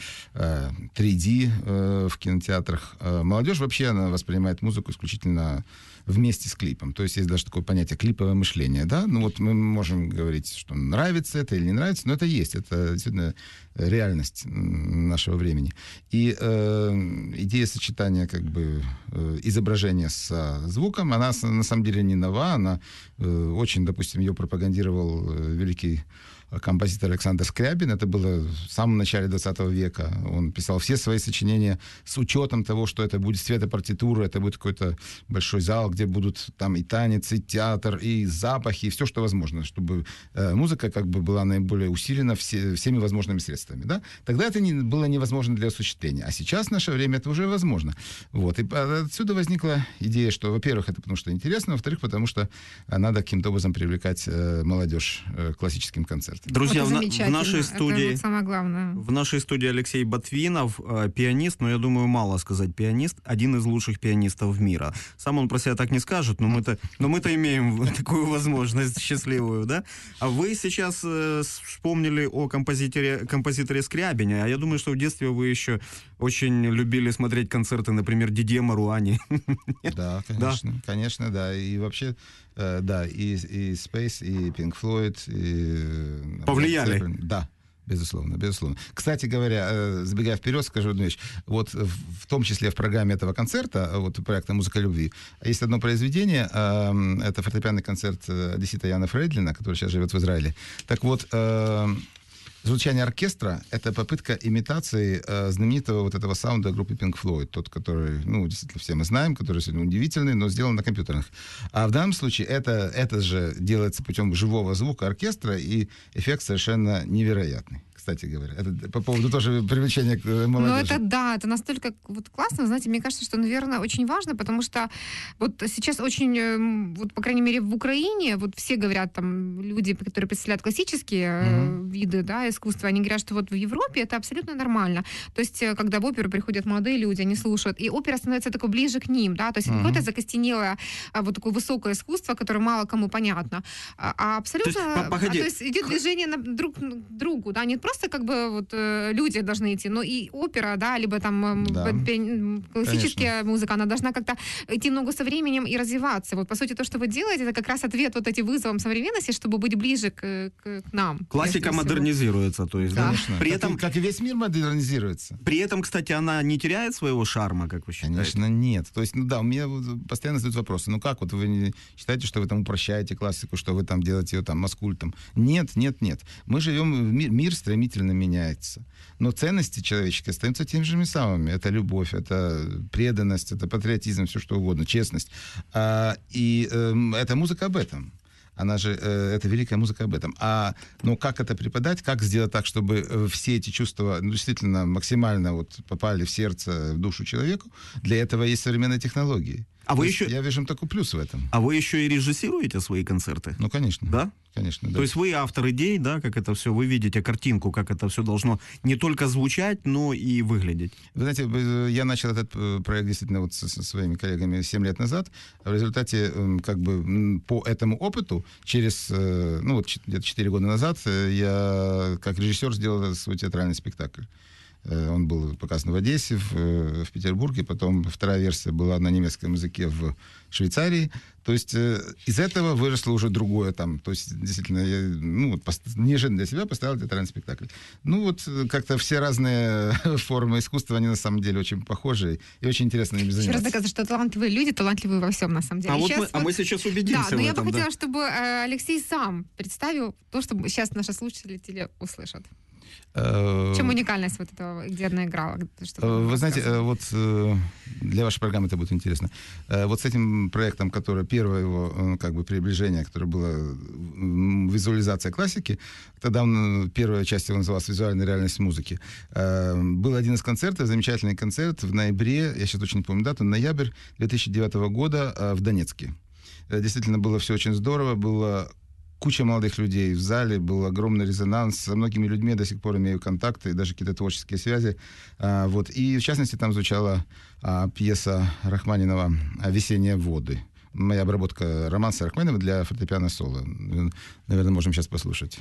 3D в кинотеатрах. Молодежь вообще, она воспринимает музыку исключительно вместе с клипом. То есть есть даже такое понятие клиповое мышление, да? Ну вот мы можем говорить, что нравится это или не нравится, но это есть. Это действительно реальность нашего времени. И идея сочетания как бы изображения с звуком, она на самом деле не нова, она очень, допустим, ее пропагандировал великий композитор Александр Скрябин. Это было в самом начале 20 века. Он писал все свои сочинения с учетом того, что это будет светопартитура, это будет какой-то большой зал, где будут там и танец, и театр, и запахи, и все, что возможно, чтобы музыка как бы была наиболее усилена всеми возможными средствами. Да? Тогда это было невозможно для осуществления. А сейчас, в наше время, это уже возможно. Вот. И отсюда возникла идея, что, во-первых, это потому что интересно, во-вторых, потому что надо каким-то образом привлекать молодежь к классическим концертам. Друзья, в нашей студии, это самое главное. В нашей студии Алексей Ботвинов, пианист, но я думаю, мало сказать пианист, один из лучших пианистов мира. Сам он про себя так не скажет, но мы-то имеем такую возможность счастливую, да? А вы сейчас вспомнили о композиторе Скрябине, а я думаю, что в детстве вы еще очень любили смотреть концерты, например, Дидье Маруани. Да, конечно, конечно, да. И вообще, да, и Space, и Pink Floyd, и... Повлияли? Да. Безусловно, безусловно. Кстати говоря, забегая вперед, скажу одну вещь. Вот в том числе в программе этого концерта, вот проекта «Музыка любви», есть одно произведение, это фортепианный концерт одессита Яна Фрейдлина, который сейчас живет в Израиле. Так вот, звучание оркестра — это попытка имитации знаменитого вот этого саунда группы Pink Floyd, тот, который, ну, действительно все мы знаем, который сегодня удивительный, но сделан на компьютерах. А в данном случае это же делается путем живого звука оркестра, и эффект совершенно невероятный. Кстати говоря, это по поводу тоже привлечения к молодежи. Ну, это да, это настолько вот классно, знаете, мне кажется, что, наверное, очень важно, потому что вот сейчас очень, вот, по крайней мере, в Украине, вот все говорят, там, люди, которые представляют классические виды, да, искусства, они говорят, что вот в Европе это абсолютно нормально. То есть, когда в оперу приходят молодые люди, они слушают, и опера становится такой ближе к ним, да, то есть какое-то закостенелое, вот такое высокое искусство, которое мало кому понятно, а абсолютно, то есть идет движение друг к другу, да, не просто как бы вот люди должны идти, но и опера, да, либо там классическая музыка, она должна как-то идти ногу со временем и развиваться. Вот, по сути, то, что вы делаете, это как раз ответ вот этим вызовам современности, чтобы быть ближе к нам. Классика модернизируется, то есть, да? Конечно. При этом, как и весь мир модернизируется. При этом, кстати, она не теряет своего шарма, как вы считаете? Конечно, нет. То есть, ну да, у меня постоянно задают вопросы. Ну как, вот вы не считаете, что вы там упрощаете классику, что вы там делаете ее там маскультом? Нет, нет, нет. Мы живем в мир стремительно меняется. Но ценности человеческие остаются теми же самыми. Это любовь, это преданность, это патриотизм, все что угодно, честность. И эта музыка об этом. Она же, это великая музыка об этом. Но как это преподать, как сделать так, чтобы все эти чувства действительно максимально вот попали в сердце, в душу человеку, для этого есть современные технологии. Я вижу такой плюс в этом. А вы еще и режиссируете свои концерты? Ну, конечно. Да? Конечно, да. То есть вы автор идей, да, как это все, вы видите картинку, как это все должно не только звучать, но и выглядеть. Вы знаете, я начал этот проект действительно вот со своими коллегами 7 лет назад. В результате, как бы, по этому опыту, через, ну, вот где-то 4 года назад, я как режиссер сделал свой театральный спектакль. Он был показан в Одессе, в Петербурге, потом вторая версия была на немецком языке в Швейцарии. То есть из этого выросло уже другое там. То есть действительно, я, неожиданно для себя поставил театральный спектакль. Ну вот как-то все разные формы искусства, они на самом деле очень похожи и очень интересно ими заниматься. Еще раз доказывает, что талантливые люди талантливые во всем на самом деле. Мы сейчас убедимся да, но в я бы этом. хотела, чтобы Алексей сам представил то, что сейчас наши слушатели услышат. В чем уникальность вот этого, где она играла? Вы знаете, вот для вашей программы это будет интересно. Вот с этим проектом, который первое его как бы приближение, которое было визуализация классики, тогда первая часть его называлась «Визуальная реальность музыки». Был один из концертов, замечательный концерт в ноябре, я сейчас точно не помню дату, ноябрь 2009 года в Донецке. Действительно было все очень здорово, было куча молодых людей в зале, был огромный резонанс. Со многими людьми я до сих пор имею контакты, даже какие-то творческие связи. Вот. И, в частности, там звучала пьеса Рахманинова «Весенние воды». Моя обработка романса Рахманинова для фортепиано соло. Наверное, можем сейчас послушать.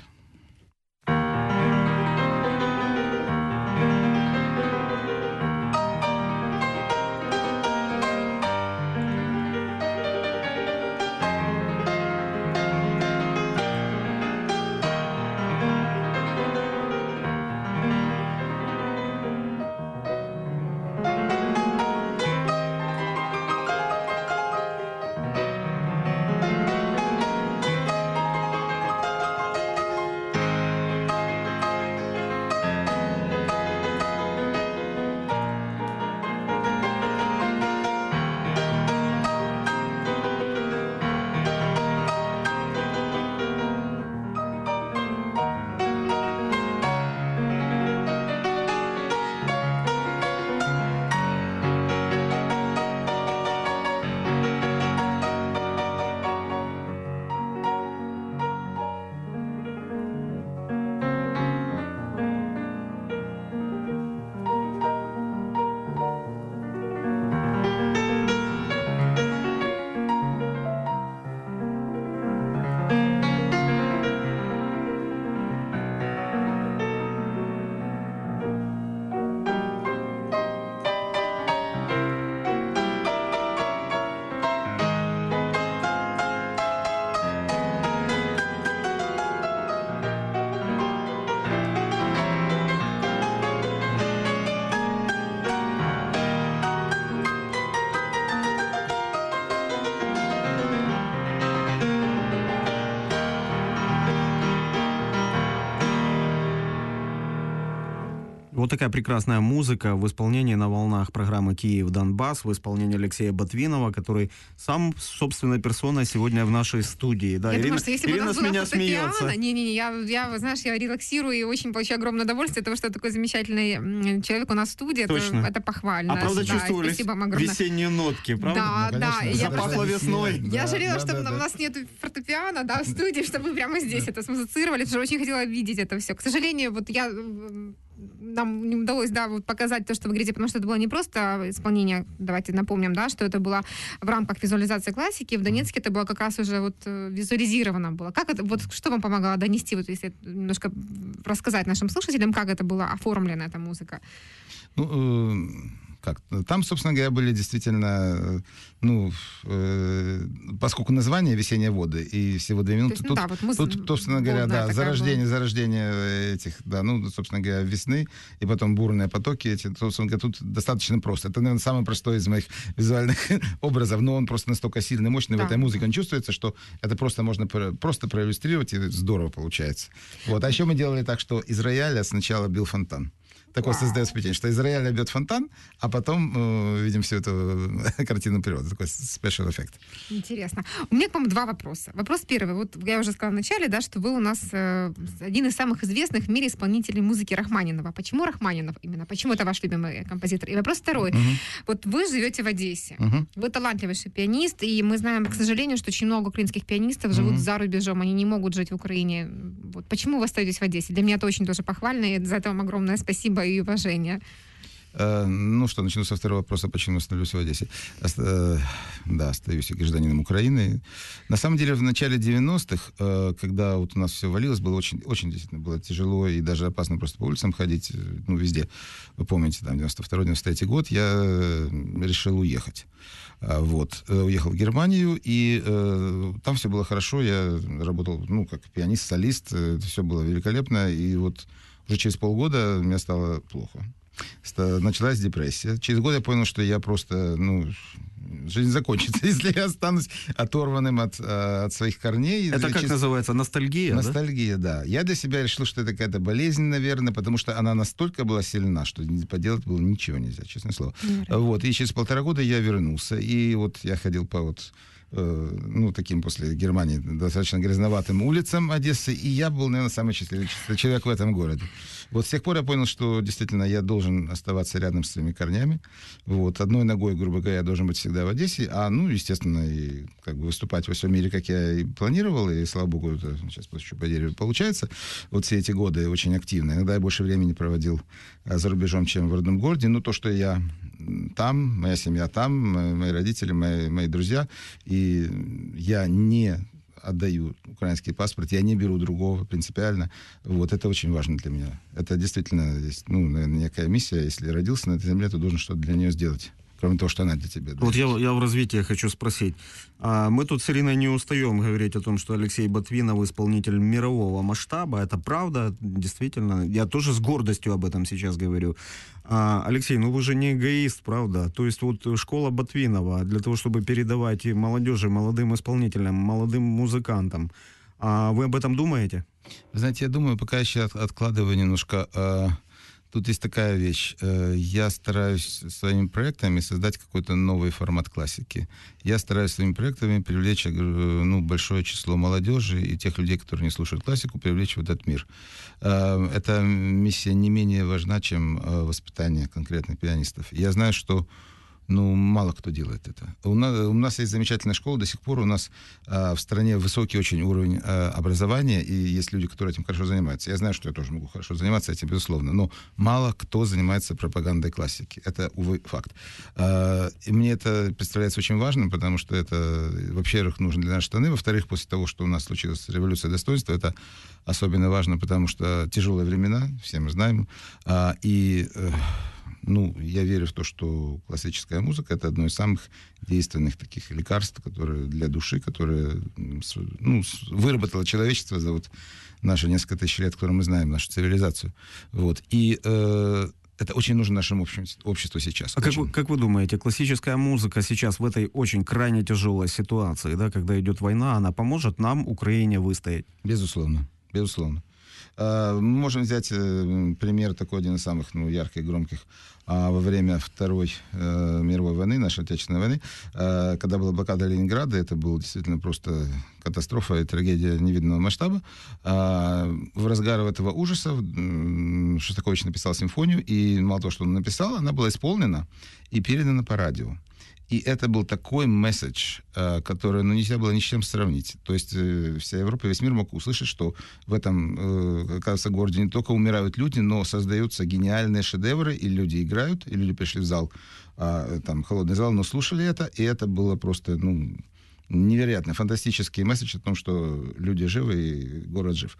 Вот такая прекрасная музыка в исполнении на волнах программы «Киев-Донбасс», в исполнении Алексея Ботвинова, который сам собственной персоной сегодня в нашей студии. Да, я Ирина, думаю, что если бы Ирина у нас с было меня фортепиано, смеется. я, знаешь, я релаксирую и очень получаю огромное удовольствие от того, что такой замечательный человек у нас в студии. Это похвально. А правда да, чувствовались спасибо вам огромное. весенние нотки, правда? Да, да. Я запахло весной. Я жалела, что у нас нет фортепиано, да, в студии, чтобы мы прямо здесь это смузицировали, потому что очень хотела видеть это все. К сожалению, вот нам не удалось, да, вот показать то, что вы говорите, потому что это было не просто исполнение, давайте напомним, да, что это было в рамках визуализации классики, в Донецке это было как раз уже вот визуализировано было. Как это, вот что вам помогало донести, вот если немножко рассказать нашим слушателям, как это было оформлена эта музыка? Ну, как? Там, собственно говоря, были действительно, поскольку название «Весенние воды» и всего 2 минуты, тут, собственно говоря, да, зарождение этих, да, собственно говоря, весны, и потом бурные потоки эти, собственно говоря, тут достаточно просто. Это, наверное, самый простой из моих визуальных образов, но он просто настолько сильный, мощный в этой музыке, он чувствуется, что это просто можно просто проиллюстрировать, и здорово получается. Вот. А еще мы делали так, что из рояля сначала бил фонтан. Такое создается впечатление, что из рояля бьет фонтан, а потом видим всю эту картину природы. Такой спешл эффект. Интересно. У меня к вам 2 вопроса. Вопрос первый. Вот я уже сказала в начале, да, что вы у нас один из самых известных в мире исполнителей музыки Рахманинова. Почему Рахманинов именно? Почему это ваш любимый композитор? И вопрос второй. Вот вы живете в Одессе. Вы талантливейший пианист, и мы знаем, к сожалению, что очень много украинских пианистов живут за рубежом, они не могут жить в Украине. Вот почему вы остаетесь в Одессе? Для меня это очень тоже похвально, и за это вам огромное спасибо и уважение. Ну что, начну со второго вопроса, почему остановлюсь в Одессе. Да, остаюсь и гражданином Украины. На самом деле, в начале 90-х, когда вот у нас все валилось, было очень, очень действительно было тяжело и даже опасно просто по улицам ходить, ну, везде. Вы помните, там, 92-93 год, я решил уехать. Вот. Уехал в Германию, и там все было хорошо. Я работал, ну, как пианист, солист. Все было великолепно. И вот уже через полгода мне стало плохо. Началась депрессия. Через год я понял, что я просто, ну, жизнь закончится, если я останусь оторванным от своих корней. Это как называется? Ностальгия, Ностальгия, да? Я для себя решил, что это какая-то болезнь, наверное, потому что она настолько была сильна, что поделать было ничего нельзя, честное слово. Вот. И через 1,5 года я вернулся. И вот я ходил по вот ну, таким после Германии достаточно грязноватым улицам Одессы, и я был, наверное, самый счастливый человек в этом городе. Вот с тех пор я понял, что действительно я должен оставаться рядом с своими корнями. Вот. Одной ногой, грубо говоря, я должен быть всегда в Одессе, ну, естественно, и как бы выступать во всем мире, как я и планировал, и, слава богу, это сейчас постучу по дереву получается. Вот все эти годы очень активно. Иногда я больше времени проводил за рубежом, чем в родном городе. Но то, что я там, моя семья там, мои родители, мои друзья, и я не отдаю украинский паспорт, я не беру другого принципиально. Вот это очень важно для меня. Это действительно, ну, наверное, некая миссия. Если родился на этой земле, то должен что-то для нее сделать. Кроме того, что она для тебя. Вот я в развитии хочу спросить. Мы тут с Ириной не устаем говорить о том, что Алексей Ботвинов исполнитель мирового масштаба. Это правда, действительно. Я тоже с гордостью об этом сейчас говорю. Алексей, ну вы же не эгоист, правда? То есть вот школа Ботвинова для того, чтобы передавать и молодежи, молодым исполнителям, молодым музыкантам. Вы об этом думаете? Вы знаете, я думаю, пока еще откладываю немножко. Тут есть такая вещь. Я стараюсь своими проектами создать какой-то новый формат классики. Я стараюсь своими проектами привлечь, ну, большое число молодежи и тех людей, которые не слушают классику, привлечь в этот мир. Эта миссия не менее важна, чем воспитание конкретных пианистов. Я знаю, что мало кто делает это. У нас есть замечательная школа, до сих пор у нас в стране высокий очень уровень образования, и есть люди, которые этим хорошо занимаются. Я знаю, что я тоже могу хорошо заниматься этим, безусловно, но мало кто занимается пропагандой классики. Это, увы, факт. И мне это представляется очень важным, потому что это, во-первых, нужно для нашей страны, во-вторых, после того, что у нас случилась революция достоинства, это особенно важно, потому что тяжелые времена, все мы знаем, я верю в то, что классическая музыка — это одно из самых действенных таких лекарств, которые для души, которые выработало человечество за вот наши несколько тысяч лет, которые мы знаем, нашу цивилизацию. Вот. И это очень нужно нашему обществу сейчас. Как вы думаете, классическая музыка сейчас в этой очень крайне тяжелой ситуации, да, когда идет война, она поможет нам, Украине, выстоять? Безусловно. Безусловно. Мы можем взять пример такой, один из самых ярких, громких. Во время Второй мировой войны, нашей Отечественной войны, когда была блокада Ленинграда, это была действительно просто катастрофа и трагедия невиданного масштаба. В разгар этого ужаса Шостакович написал симфонию, и мало того, что он написал, она была исполнена и передана по радио. И это был такой месседж, который нельзя было ни с чем сравнить. То есть вся Европа, весь мир мог услышать, что в этом, кажется, городе не только умирают люди, но создаются гениальные шедевры, и люди играют, и люди пришли в зал, там холодный зал, но слушали это, и это было просто, невероятно, фантастический месседж о том, что люди живы и город жив.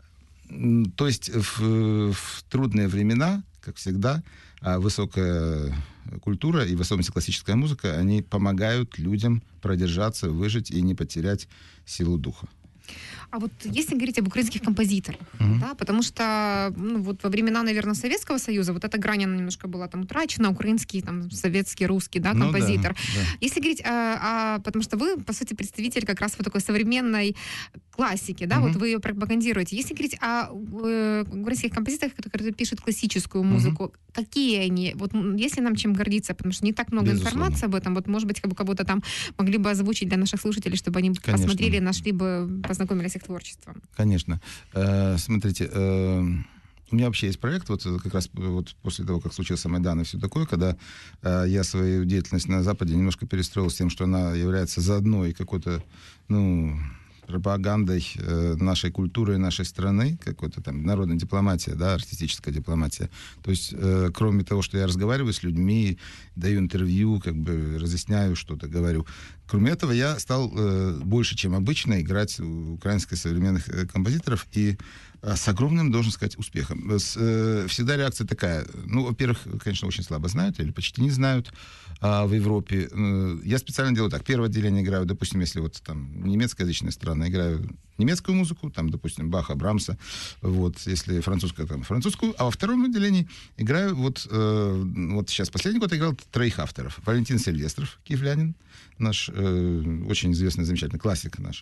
То есть в трудные времена, как всегда, высокая культура и в особенности классическая музыка, они помогают людям продержаться, выжить и не потерять силу духа. А вот если говорить об украинских композиторах, да, потому что вот во времена, наверное, Советского Союза вот эта грань, она немножко была там утрачена, украинский, там, советский, русский, да, композитор. Да. Если говорить, потому что вы, по сути, представитель как раз вот такой современной классики, да, вот вы ее пропагандируете. Если говорить о украинских композиторах, которые пишут классическую музыку, какие они? Вот есть ли нам чем гордиться? Потому что не так много информации об этом. Вот, может быть, кого-то там могли бы озвучить для наших слушателей, чтобы они посмотрели, нашли бы, познакомились с их творчеством. Конечно. Смотрите, у меня вообще есть проект, вот как раз вот после того, как случился Майдан и все такое, когда я свою деятельность на Западе немножко перестроил с тем, что она является заодно и какой-то, пропагандой нашей культуры, нашей страны, какой-то там народная дипломатия, да, артистическая дипломатия. То есть, кроме того, что я разговариваю с людьми, даю интервью, как бы разъясняю что-то, говорю. Кроме этого, я стал больше, чем обычно, играть у украинских современных композиторов и с огромным, должен сказать, успехом. Всегда реакция такая. Ну, во-первых, конечно, очень слабо знают или почти не знают в Европе. Я специально делаю так. Первое отделение играю, допустим, если вот там немецкоязычная страна, играю немецкую музыку, там, допустим, Баха, Брамса, вот, если французская, там, французскую, а во втором отделении играю вот сейчас последний год играл 3 авторов. Валентин Сильвестров, киевлянин, наш очень известный, замечательный классик наш.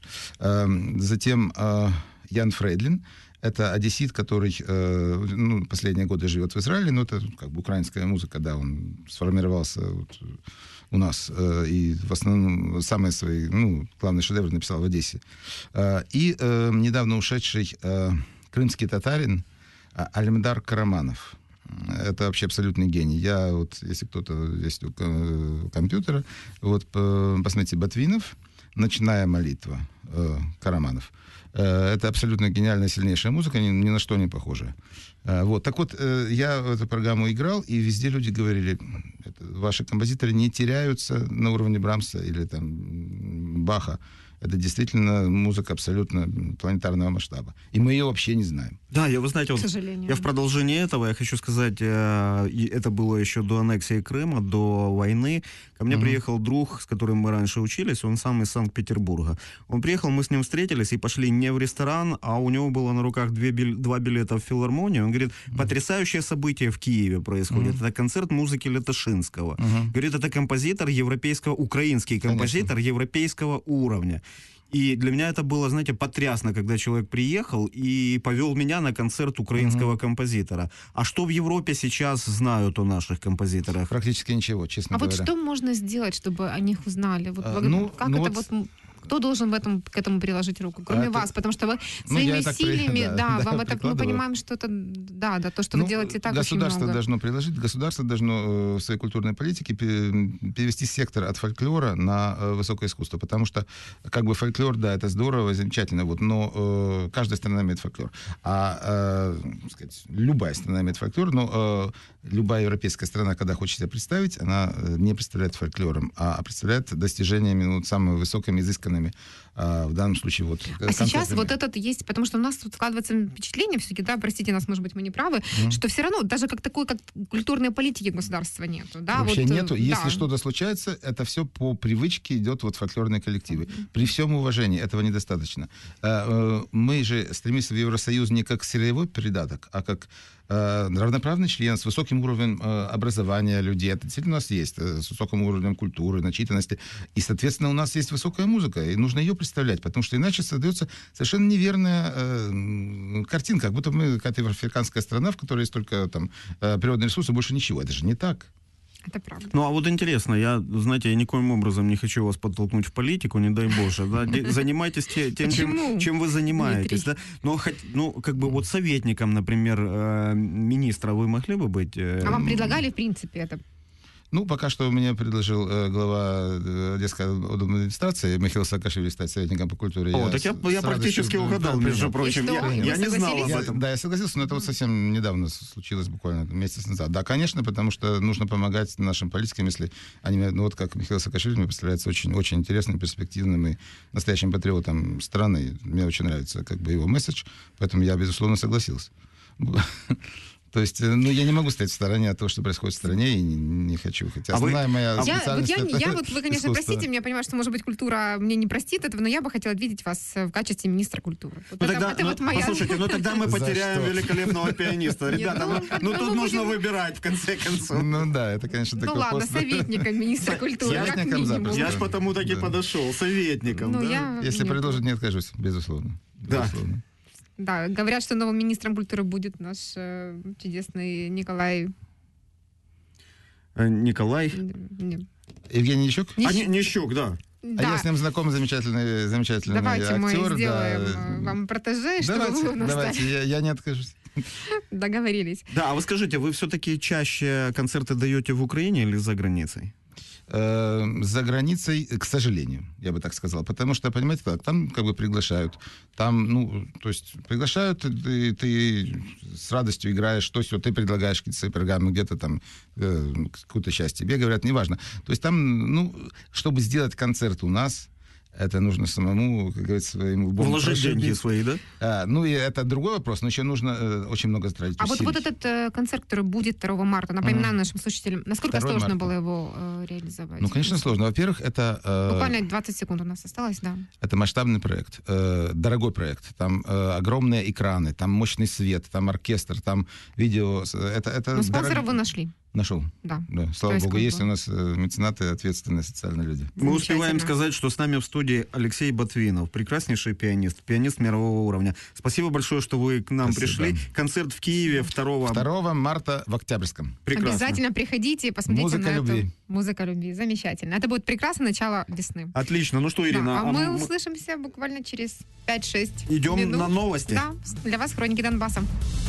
Затем Ян Фрейдлин, это одессит, который последние годы живет в Израиле, но это как бы украинская музыка, да, он сформировался вот у нас и в основном самые свои, главные шедевры написал в Одессе. И недавно ушедший крымский татарин Алимдар Караманов. Это вообще абсолютный гений. Я вот, если кто-то есть у компьютера, вот посмотрите Ботвинов, «Ночная молитва», Караманов. Это абсолютно гениальная, сильнейшая музыка, ни на что не похожая. Вот. Так вот, я в эту программу играл, и везде люди говорили, ваши композиторы не теряются на уровне Брамса или там Баха. Это действительно музыка абсолютно планетарного масштаба. И мы ее вообще не знаем. Да, вы знаете, к сожалению. Я в продолжении этого, я хочу сказать, это было еще до аннексии Крыма, до войны. Ко мне приехал друг, с которым мы раньше учились, он сам из Санкт-Петербурга. Он приехал, мы с ним встретились и пошли не в ресторан, а у него было на руках 2 билета в филармонию. Он говорит, потрясающее событие в Киеве происходит. Это концерт музыки Леташинского. Говорит, это композитор украинский композитор европейского уровня. И для меня это было, знаете, потрясно, когда человек приехал и повел меня на концерт украинского композитора. А что в Европе сейчас знают о наших композиторах? Практически ничего, честно говоря. Вот что можно сделать, чтобы о них узнали? Кто должен к этому приложить руку, кроме вас? Потому что вы своими силами, вам это, мы понимаем, что это, то, что вы делаете, так очень много. Государство должно приложить, государство должно в своей культурной политике перевести сектор от фольклора на высокое искусство, потому что, как бы, фольклор, да, это здорово, замечательно, вот, но каждая страна имеет фольклор. Любая страна имеет фольклор, но любая европейская страна, когда хочет себя представить, она не представляет фольклором, а представляет достижениями самыми высокими, изысканными. В данном случае вот... А сейчас вот этот есть, потому что у нас тут складывается впечатление все-таки, да, простите нас, может быть, мы не правы, что все равно даже как культурной политики государства нету. Да? Вообще нету. Если что-то случается, это все по привычке идет вот фольклорные коллективы. При всем уважении этого недостаточно. Мы же стремимся в Евросоюз не как сырьевой придаток, а как равноправный член с высоким уровнем образования людей. Это действительно у нас есть, с высоким уровнем культуры, начитанности. И, соответственно, у нас есть высокая музыка, и нужно ее представлять, потому что иначе создается совершенно неверная картинка, как будто мы какая-то африканская страна, в которой есть только там природные ресурсы, больше ничего. Это же не так. Это правда. Ну, а вот интересно, я никоим образом не хочу вас подтолкнуть в политику, не дай Боже, да? Занимайтесь тем, чем вы занимаетесь, да? Но, как бы вот советником, например, министра вы могли бы быть? А вам предлагали, в принципе, это? Пока что мне предложил глава Одесской администрации Михаил Саакашвили стать советником по культуре. Я практически угадал, между прочим. Я не знал об этом. Да, я согласился, но это вот совсем недавно случилось, буквально месяц назад. Да, конечно, потому что нужно помогать нашим политикам, если они, как Михаил Саакашвили, мне представляется очень интересным, перспективным и настоящим патриотом страны. Мне очень нравится как бы его месседж, поэтому я, безусловно, согласился. То есть, я не могу стоять в стороне от того, что происходит в стране, и не хочу. Хотя основная моя специальность — вы, конечно, простите меня, понимаю, что, может быть, культура мне не простит этого, но я бы хотела видеть вас в качестве министра культуры. Послушайте, тогда мы потеряем великолепного пианиста. Ребята, тут нужно выбирать, в конце концов. Это, конечно, такой пост. Ладно, советником министра культуры, как минимум. Я ж потому так и подошел, советником. Если предложат, не откажусь, безусловно. Да. Да, говорят, что новым министром культуры будет наш чудесный Николай... Евгений Нищук? Нищук, да. Да. А я с ним знаком, замечательный Давайте актер. Мы сделаем вам протеже, чтобы вы у нас... Давайте, я не откажусь. Договорились. Да, а вы скажите, вы все-таки чаще концерты даете в Украине или за границей? За границей, к сожалению, я бы так сказал. Потому что, понимаете, как, там как бы приглашают. Там, ну, то есть приглашают, ты с радостью играешь, то есть вот ты предлагаешь какие-то свои программы, где-то там какую-то часть тебе говорят, неважно. То есть там, ну, чтобы сделать концерт у нас, это нужно самому, как говорится, своим лбом Вложить деньги прошибить. свои, да? Ну, и это другой вопрос, но еще нужно очень много тратить А усилий. вот этот концерт, который будет 2 марта, напоминаю нашим слушателям, насколько 2 сложно марта. было его реализовать? Ну, конечно, сложно. Во-первых, это... Буквально 20 секунд у нас осталось, да. Это масштабный проект, дорогой проект. Там огромные экраны, там мощный свет, там оркестр, там видео. Это Но спонсора вы нашли. Нашел. Да. Да. Слава То есть богу, как есть бы- у нас меценаты, ответственные социальные люди. Мы успеваем Замечательно. сказать, что с нами в студии Алексей Ботвинов, прекраснейший пианист мирового уровня. Спасибо большое, что вы к нам Спасибо. пришли. Концерт в Киеве 2 2 марта в Октябрьском. Прекрасно. Обязательно приходите и посмотрите Музыка на любви. эту музыка любви. Замечательно. Это будет прекрасное начало весны. Отлично. Ну что, Да, Ирина, а мы услышимся буквально через 5-6 идем минут. на новости. Да, для вас хроники Донбасса.